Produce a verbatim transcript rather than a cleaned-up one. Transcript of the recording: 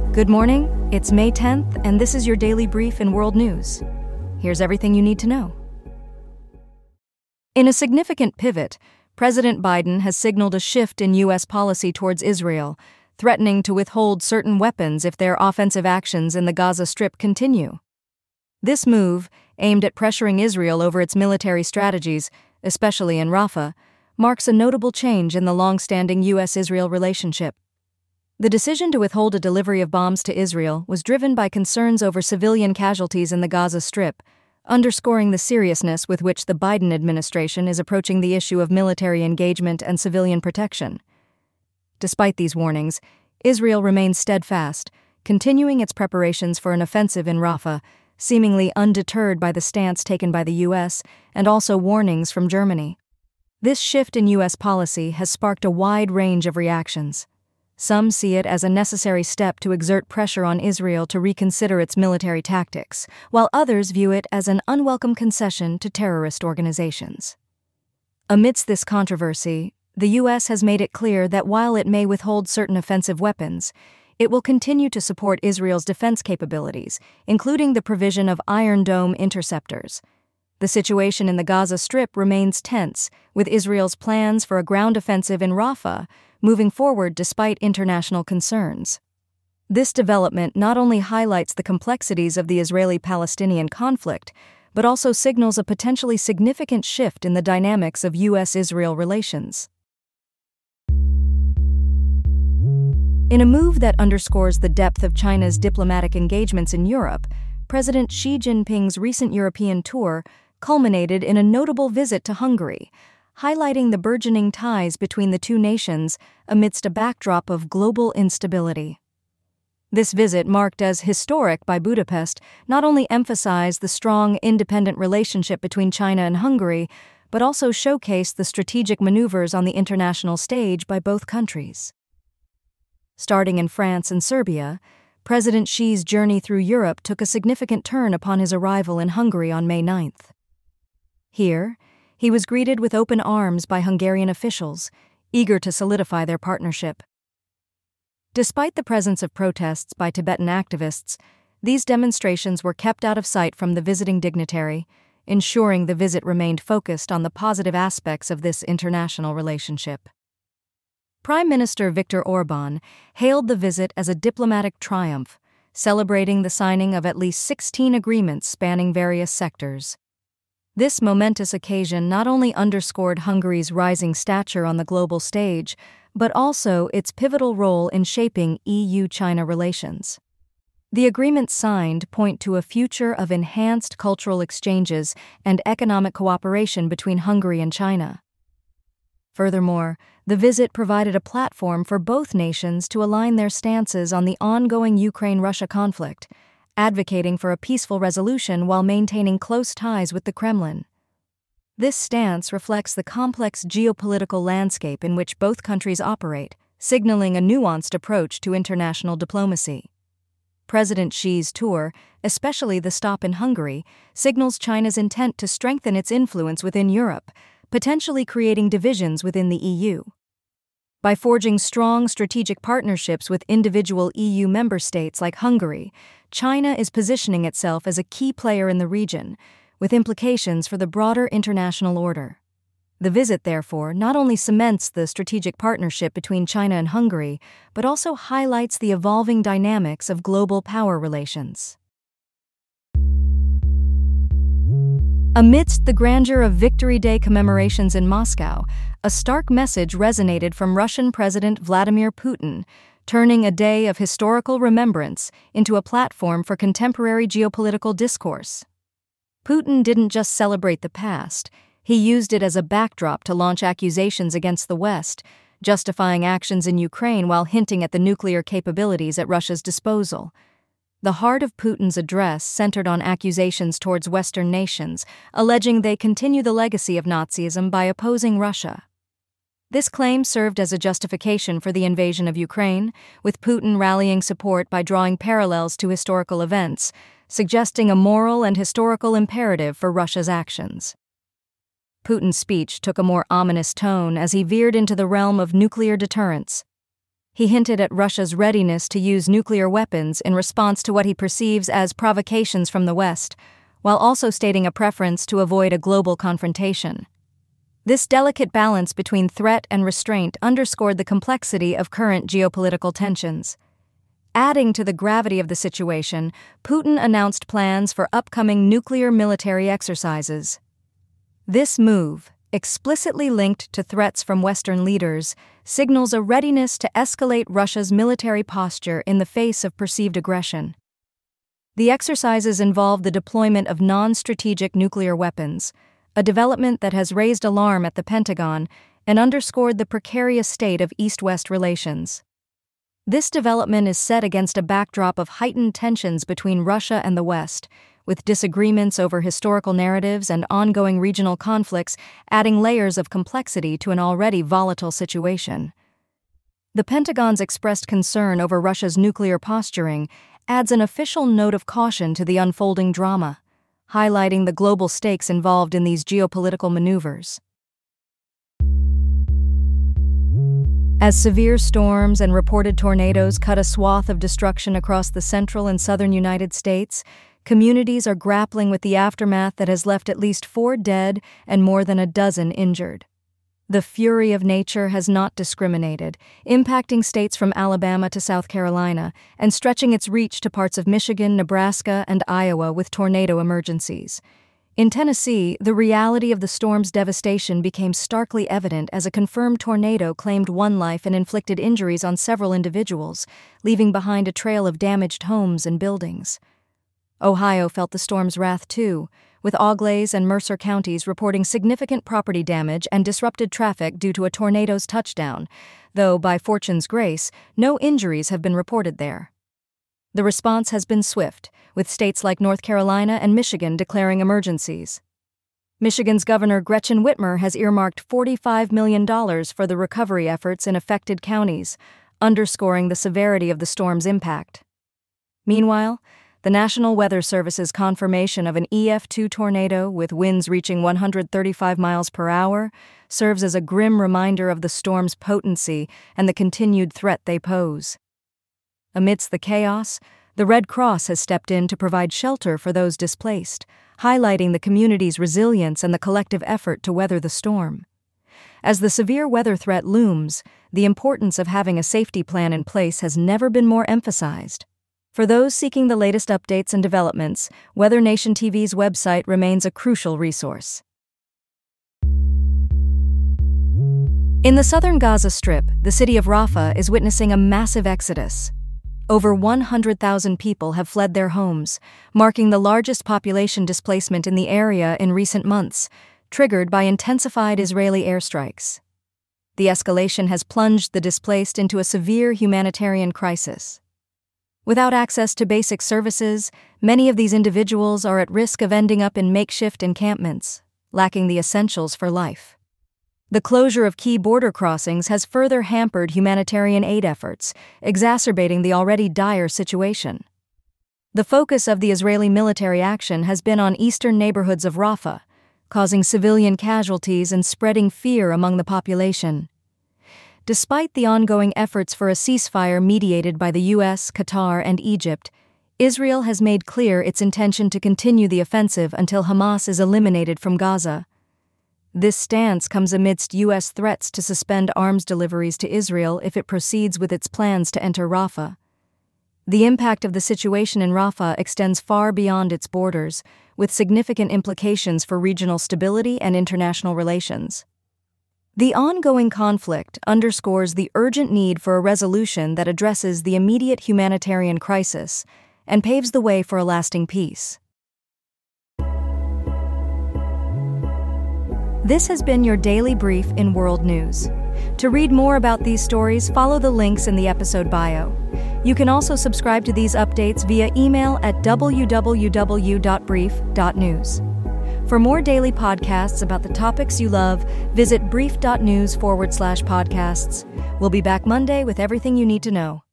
Good morning, it's May tenth, and this is your daily brief in world news. Here's everything you need to know. In a significant pivot, President Biden has signaled a shift in U S policy towards Israel, threatening to withhold certain weapons if their offensive actions in the Gaza Strip continue. This move, aimed at pressuring Israel over its military strategies, especially in Rafah, marks a notable change in the long-standing U S Israel relationship. The decision to withhold a delivery of bombs to Israel was driven by concerns over civilian casualties in the Gaza Strip, underscoring the seriousness with which the Biden administration is approaching the issue of military engagement and civilian protection. Despite these warnings, Israel remains steadfast, continuing its preparations for an offensive in Rafah, seemingly undeterred by the stance taken by the U S and also warnings from Germany. This shift in U S policy has sparked a wide range of reactions. Some see it as a necessary step to exert pressure on Israel to reconsider its military tactics, while others view it as an unwelcome concession to terrorist organizations. Amidst this controversy, the U S has made it clear that while it may withhold certain offensive weapons, it will continue to support Israel's defense capabilities, including the provision of Iron Dome interceptors. The situation in the Gaza Strip remains tense, with Israel's plans for a ground offensive in Rafah moving forward despite international concerns. This development not only highlights the complexities of the Israeli-Palestinian conflict, but also signals a potentially significant shift in the dynamics of U S Israel relations. In a move that underscores the depth of China's diplomatic engagements in Europe, President Xi Jinping's recent European tour culminated in a notable visit to Hungary, highlighting the burgeoning ties between the two nations amidst a backdrop of global instability. This visit, marked as historic by Budapest, not only emphasized the strong, independent relationship between China and Hungary, but also showcased the strategic maneuvers on the international stage by both countries. Starting in France and Serbia, President Xi's journey through Europe took a significant turn upon his arrival in Hungary on May ninth. Here, he was greeted with open arms by Hungarian officials, eager to solidify their partnership. Despite the presence of protests by Tibetan activists, these demonstrations were kept out of sight from the visiting dignitary, ensuring the visit remained focused on the positive aspects of this international relationship. Prime Minister Viktor Orbán hailed the visit as a diplomatic triumph, celebrating the signing of at least sixteen agreements spanning various sectors. This momentous occasion not only underscored Hungary's rising stature on the global stage, but also its pivotal role in shaping E U China relations. The agreements signed point to a future of enhanced cultural exchanges and economic cooperation between Hungary and China. Furthermore, the visit provided a platform for both nations to align their stances on the ongoing Ukraine-Russia conflict, advocating for a peaceful resolution while maintaining close ties with the Kremlin. This stance reflects the complex geopolitical landscape in which both countries operate, signaling a nuanced approach to international diplomacy. President Xi's tour, especially the stop in Hungary, signals China's intent to strengthen its influence within Europe, potentially creating divisions within the E U. By forging strong strategic partnerships with individual E U member states like Hungary, China is positioning itself as a key player in the region, with implications for the broader international order. The visit, therefore, not only cements the strategic partnership between China and Hungary, but also highlights the evolving dynamics of global power relations. Amidst the grandeur of Victory Day commemorations in Moscow, a stark message resonated from Russian President Vladimir Putin, turning a day of historical remembrance into a platform for contemporary geopolitical discourse. Putin didn't just celebrate the past, he used it as a backdrop to launch accusations against the West, justifying actions in Ukraine while hinting at the nuclear capabilities at Russia's disposal. The heart of Putin's address centered on accusations towards Western nations, alleging they continue the legacy of Nazism by opposing Russia. This claim served as a justification for the invasion of Ukraine, with Putin rallying support by drawing parallels to historical events, suggesting a moral and historical imperative for Russia's actions. Putin's speech took a more ominous tone as he veered into the realm of nuclear deterrence. He hinted at Russia's readiness to use nuclear weapons in response to what he perceives as provocations from the West, while also stating a preference to avoid a global confrontation. This delicate balance between threat and restraint underscored the complexity of current geopolitical tensions. Adding to the gravity of the situation, Putin announced plans for upcoming nuclear military exercises. This move, explicitly linked to threats from Western leaders, signals a readiness to escalate Russia's military posture in the face of perceived aggression. The exercises involve the deployment of non-strategic nuclear weapons, a development that has raised alarm at the Pentagon and underscored the precarious state of East-West relations. This development is set against a backdrop of heightened tensions between Russia and the West, with disagreements over historical narratives and ongoing regional conflicts adding layers of complexity to an already volatile situation. The Pentagon's expressed concern over Russia's nuclear posturing adds an official note of caution to the unfolding drama, highlighting the global stakes involved in these geopolitical maneuvers. As severe storms and reported tornadoes cut a swath of destruction across the central and southern United States, communities are grappling with the aftermath that has left at least four dead and more than a dozen injured. The fury of nature has not discriminated, impacting states from Alabama to South Carolina and stretching its reach to parts of Michigan, Nebraska, and Iowa with tornado emergencies. In Tennessee, the reality of the storm's devastation became starkly evident as a confirmed tornado claimed one life and inflicted injuries on several individuals, leaving behind a trail of damaged homes and buildings. Ohio felt the storm's wrath too, with Auglaize and Mercer counties reporting significant property damage and disrupted traffic due to a tornado's touchdown, though by fortune's grace, no injuries have been reported there. The response has been swift, with states like North Carolina and Michigan declaring emergencies. Michigan's Governor Gretchen Whitmer has earmarked forty-five million dollars for the recovery efforts in affected counties, underscoring the severity of the storm's impact. Meanwhile, the National Weather Service's confirmation of an E F two tornado with winds reaching one hundred thirty-five miles per hour serves as a grim reminder of the storm's potency and the continued threat they pose. Amidst the chaos, the Red Cross has stepped in to provide shelter for those displaced, highlighting the community's resilience and the collective effort to weather the storm. As the severe weather threat looms, the importance of having a safety plan in place has never been more emphasized. For those seeking the latest updates and developments, Weather Nation T V's website remains a crucial resource. In the southern Gaza Strip, the city of Rafah is witnessing a massive exodus. Over one hundred thousand people have fled their homes, marking the largest population displacement in the area in recent months, triggered by intensified Israeli airstrikes. The escalation has plunged the displaced into a severe humanitarian crisis. Without access to basic services, many of these individuals are at risk of ending up in makeshift encampments, lacking the essentials for life. The closure of key border crossings has further hampered humanitarian aid efforts, exacerbating the already dire situation. The focus of the Israeli military action has been on eastern neighborhoods of Rafah, causing civilian casualties and spreading fear among the population. Despite the ongoing efforts for a ceasefire mediated by the U S, Qatar, and Egypt, Israel has made clear its intention to continue the offensive until Hamas is eliminated from Gaza. This stance comes amidst U S threats to suspend arms deliveries to Israel if it proceeds with its plans to enter Rafah. The impact of the situation in Rafah extends far beyond its borders, with significant implications for regional stability and international relations. The ongoing conflict underscores the urgent need for a resolution that addresses the immediate humanitarian crisis and paves the way for a lasting peace. This has been your daily brief in world news. To read more about these stories, follow the links in the episode bio. You can also subscribe to these updates via email at w w w dot brief dot news. For more daily podcasts about the topics you love, visit brief dot news forward slash podcasts. We'll be back Monday with everything you need to know.